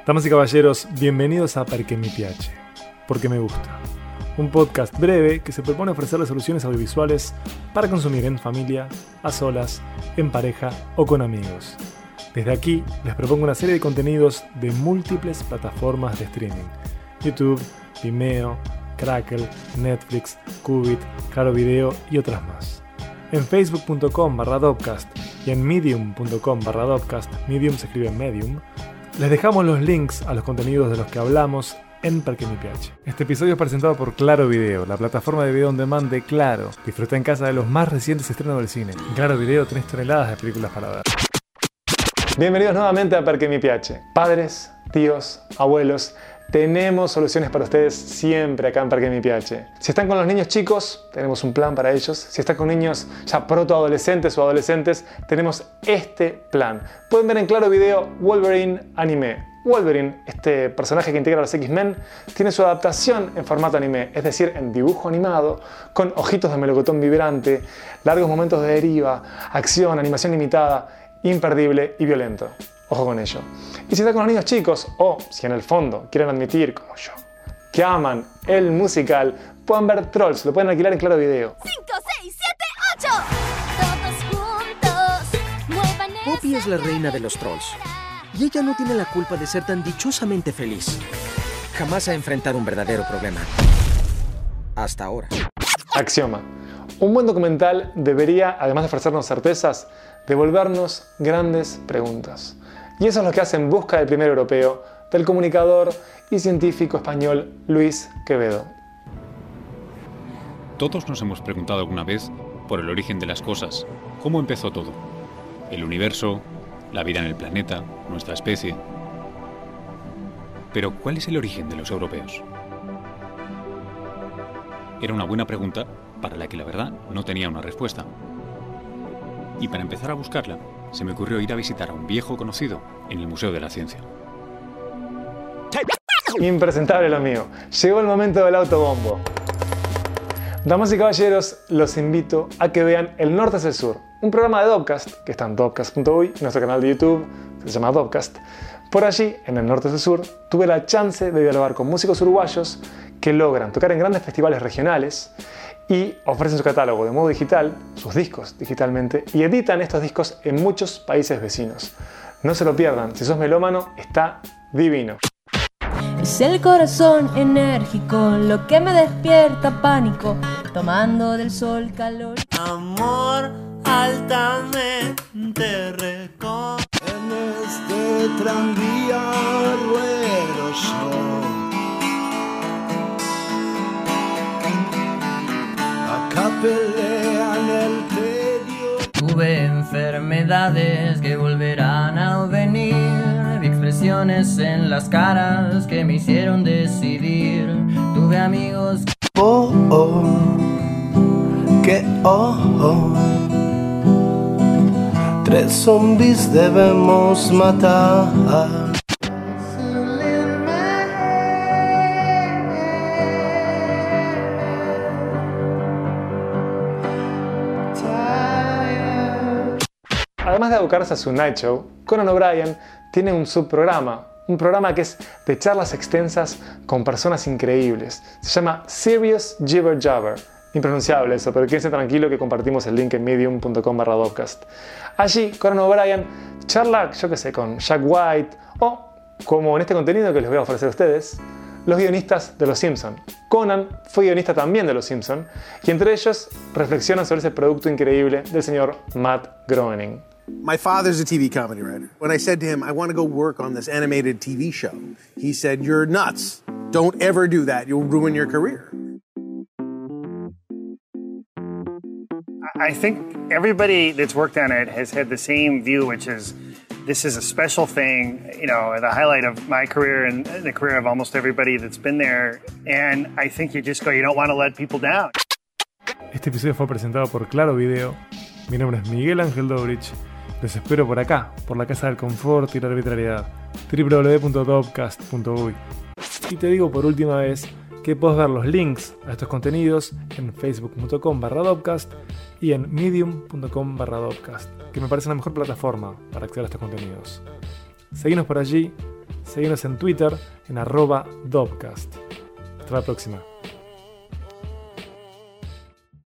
Damas y caballeros, bienvenidos a Perché mi piace, porque me gusta. Un podcast breve que se propone ofrecerles soluciones audiovisuales para consumir en familia, a solas, en pareja o con amigos. Desde aquí les propongo una serie de contenidos de múltiples plataformas de streaming: YouTube, Vimeo, Crackle, Netflix, Qubit, Claro Video y otras más. En facebook.com/Dopcast y en medium.com/Dopcast, Medium se escribe Medium, les dejamos los links a los contenidos de los que hablamos en Perché mi piace. Este episodio es presentado por Claro Video, la plataforma de video on demand de Claro. Disfruta en casa de los más recientes estrenos del cine. En Claro Video tenés toneladas de películas para ver. Bienvenidos nuevamente a Perché mi piace. Padres, tíos, abuelos, tenemos soluciones para ustedes siempre acá en Perché mi piace. Si están con los niños chicos, tenemos un plan para ellos. Si están con niños ya protoadolescentes o adolescentes, tenemos este plan. Pueden ver en Claro Video Wolverine Anime. Wolverine, este personaje que integra a los X-Men, tiene su adaptación en formato anime, es decir, en dibujo animado, con ojitos de melocotón vibrante, largos momentos de deriva, acción, animación limitada, imperdible y violento. Ojo con ello. Y si están con los niños chicos, o si en el fondo quieren admitir, como yo, que aman el musical, pueden ver Trolls, lo pueden alquilar en Claro Video. 5, 6, 7, 8. Todos juntos, muevan esa Poppy es la reina de los trolls. Y ella no tiene la culpa de ser tan dichosamente feliz. Jamás ha enfrentado un verdadero problema. Hasta ahora. Axioma. Un buen documental debería, además de ofrecernos certezas, devolvernos grandes preguntas. Y eso es lo que hace En busca del primer europeo, del comunicador y científico español Luis Quevedo. Todos nos hemos preguntado alguna vez por el origen de las cosas, cómo empezó todo. El universo, la vida en el planeta, nuestra especie. Pero, ¿cuál es el origen de los europeos? Era una buena pregunta para la que la verdad no tenía una respuesta. Y para empezar a buscarla, se me ocurrió ir a visitar a un viejo conocido en el Museo de la Ciencia. Impresentable lo mío. Llegó el momento del autobombo. Damas y caballeros, los invito a que vean El Norte es el Sur, un programa de Dopcast, que está en dopcast.uy, nuestro canal de YouTube, que se llama Dopcast. Por allí, en El Norte es el Sur, tuve la chance de dialogar con músicos uruguayos que logran tocar en grandes festivales regionales y ofrecen su catálogo de modo digital, sus discos digitalmente, y editan estos discos en muchos países vecinos. No se lo pierdan, si sos melómano, está divino. Es el corazón enérgico lo que me despierta pánico, tomando del sol calor. Amor altamente recóndito. En este tranvía ruedo yo. Acá pelean el tedio. Tuve enfermedades que volverán a venir, vi expresiones en las caras que me hicieron decidir. Tuve amigos. Oh, oh, que oh. 3 zombies debemos matar. Además de abocarse a su Night Show, Conan O'Brien tiene un subprograma, un programa que es de charlas extensas con personas increíbles. Se llama Serious Jibber Jabber. Impronunciable eso, pero quédense tranquilo que compartimos el link en medium.com/Dopcast. Allí, Conan O'Brien charla, yo qué sé, con Jack White o, como en este contenido que les voy a ofrecer a ustedes, los guionistas de Los Simpson. Conan fue guionista también de Los Simpson y entre ellos reflexionan sobre ese producto increíble del señor Matt Groening. My father's a TV comedy writer. When I said to him, I want to go work on this animated TV show, he said, "You're nuts. Don't ever do that. You'll ruin your career." I think everybody that's worked on it has had the same view, which is this is a special thing, you know, the highlight of my career and the career of almost everybody that's been there. And I think you just go, you don't want to let people down. Este episodio fue presentado por Claro Video. Mi nombre es Miguel Ángel Dobrich. Los espero por acá, por la casa del confort y la arbitrariedad. www.dopcast.uy. Y te digo por última vez que puedes ver los links a estos contenidos en facebook.com/Dopcast y en medium.com/Dopcast, que me parece la mejor plataforma para acceder a estos contenidos. Seguinos por allí Seguinos en Twitter en @Dobcast. Hasta la próxima.